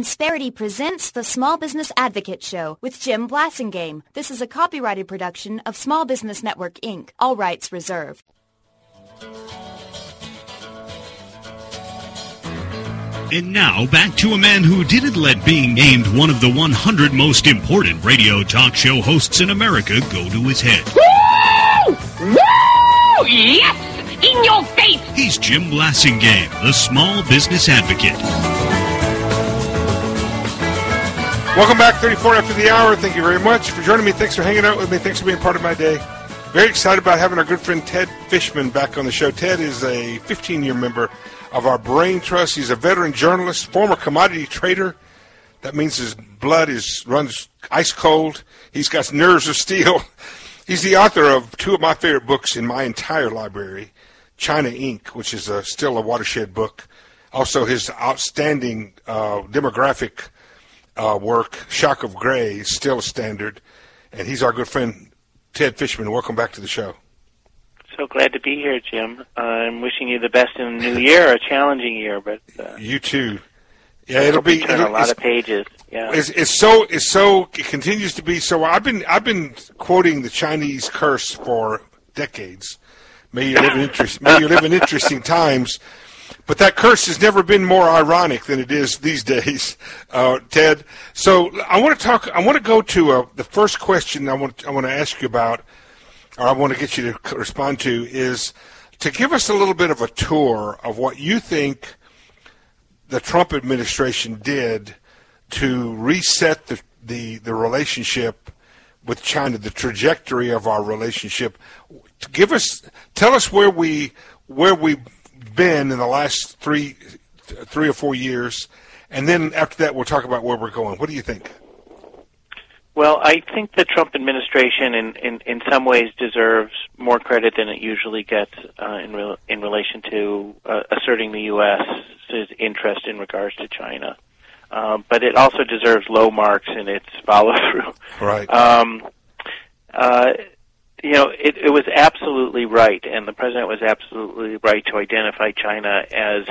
Insperity presents the Small Business Advocate Show with Jim Blasingame. This is a copyrighted production of Small Business Network, Inc., all rights reserved. And now, back to a man who didn't let being named one of the 100 most important radio talk show hosts in America go to his head. Woo! Woo! Yes! In your face! He's Jim Blasingame, the Small Business Advocate. Welcome back, 34 after the hour. Thank you very much for joining me. Thanks for hanging out with me. Thanks for being part of my day. Very excited about having our good friend Ted Fishman back on the show. Ted is a 15-year member of our Brain Trust. He's a veteran journalist, former commodity trader. That means his blood runs ice cold. He's got nerves of steel. He's the author of two of my favorite books in my entire library, China Inc., which is still a watershed book. Also his outstanding demographic work, Shock of Gray, is still a standard. And he's our good friend, Ted Fishman. Welcome back to the show. So glad to be here, Jim. I'm wishing you the best in the new year, a challenging year, but you too. Yeah, it'll be a lot of pages. Yeah, it continues to be so. I've been quoting the Chinese curse for decades. May you live in interesting times. But that curse has never been more ironic than it is these days, Ted. So I want to go to the first question I want to ask you about, or I want to get you to respond to, is to give us a little bit of a tour of what you think the Trump administration did to reset the relationship with China, the trajectory of our relationship. Tell us where we've been in the last three or 4 years, and then after that we'll talk about where we're going. What do you think? Well, I think the Trump administration in some ways deserves more credit than it usually gets in relation to asserting the U.S.'s interest in regards to China. But it also deserves low marks in its follow-through. Right. It was absolutely right, and the president was absolutely right to identify China as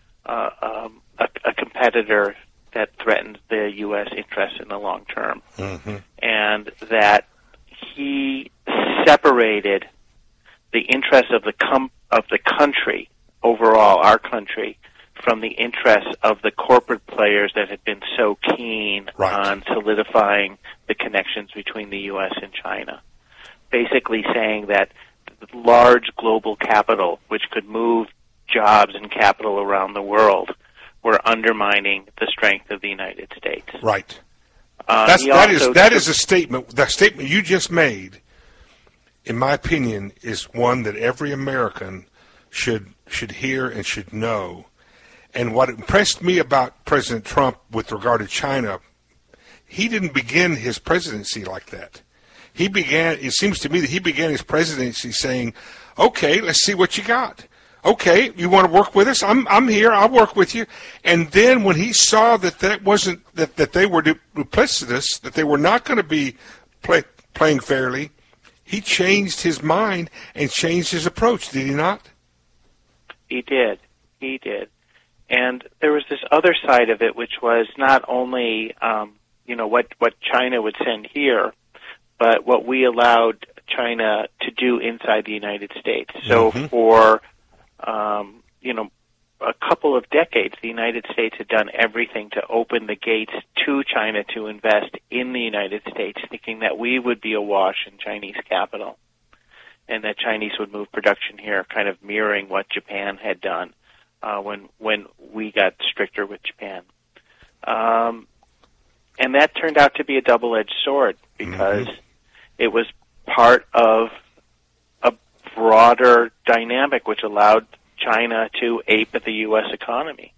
a competitor that threatened the U.S. interests in the long term, and that he separated the interests of the country overall, our country, from the interests of the corporate players that had been so keen on solidifying the connections between the U.S. and China. Basically saying that large global capital, which could move jobs and capital around the world, were undermining the strength of the United States. Right. That is a statement. The statement you just made, in my opinion, is one that every American should hear and should know. And what impressed me about President Trump with regard to China, he didn't begin his presidency like that. It seems to me that he began his presidency saying, okay, let's see what you got. Okay, you want to work with us? I'm here. I'll work with you. And then when he saw that wasn't that they were duplicitous, that they were not going to be playing fairly, he changed his mind and changed his approach. Did he not? He did. And there was this other side of it, which was not only what China would send here, but what we allowed China to do inside the United States. So for a couple of decades, the United States had done everything to open the gates to China to invest in the United States, thinking that we would be awash in Chinese capital and that Chinese would move production here, kind of mirroring what Japan had done when we got stricter with Japan. And that turned out to be a double-edged sword because it was part of a broader dynamic which allowed China to ape at the U.S. economy.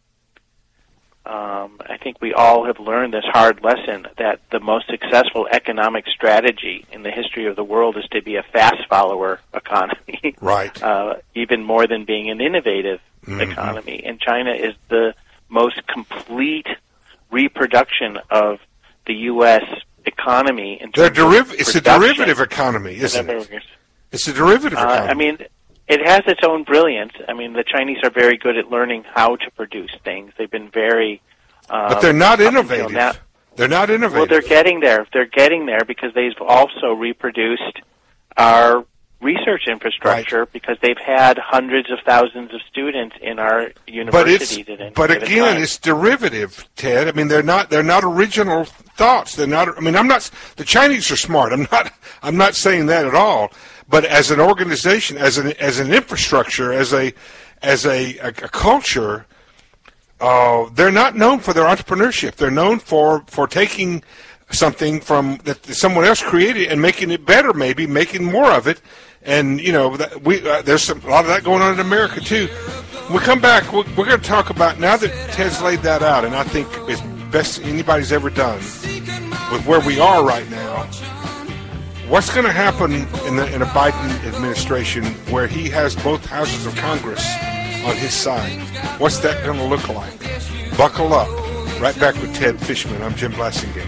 I think we all have learned this hard lesson that the most successful economic strategy in the history of the world is to be a fast follower economy, even more than being an innovative economy. And China is the most complete reproduction of the U.S. economy. It's a derivative economy, isn't it? It's a derivative economy. It has its own brilliance. The Chinese are very good at learning how to produce things. They've been very But they're not up until innovative. now. They're not innovative. Well, they're getting there. They're getting there because they've also reproduced our research infrastructure because they've had hundreds of thousands of students in our universities. But again, it's derivative, Ted. I mean, they're not original thoughts. They're not. I mean, I'm not. The Chinese are smart. I'm not saying that at all. But as an organization, as an infrastructure, as a culture, they're not known for their entrepreneurship. They're known for taking something from that someone else created and making it better, maybe making more of it. And there's a lot of that going on in America too. When we come back, we're going to talk about, now that Ted's laid that out, and I think it's best anybody's ever done with where we are right now. What's going to happen in a Biden administration where he has both houses of Congress on his side? What's that going to look like? Buckle up. Right back with Ted Fishman. I'm Jim Blasingame.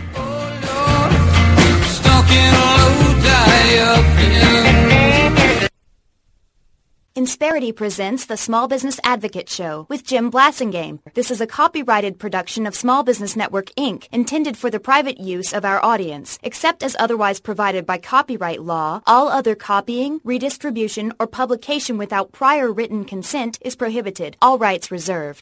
Insperity presents the Small Business Advocate Show with Jim Blasingame. This is a copyrighted production of Small Business Network, Inc., intended for the private use of our audience. Except as otherwise provided by copyright law, all other copying, redistribution, or publication without prior written consent is prohibited. All rights reserved.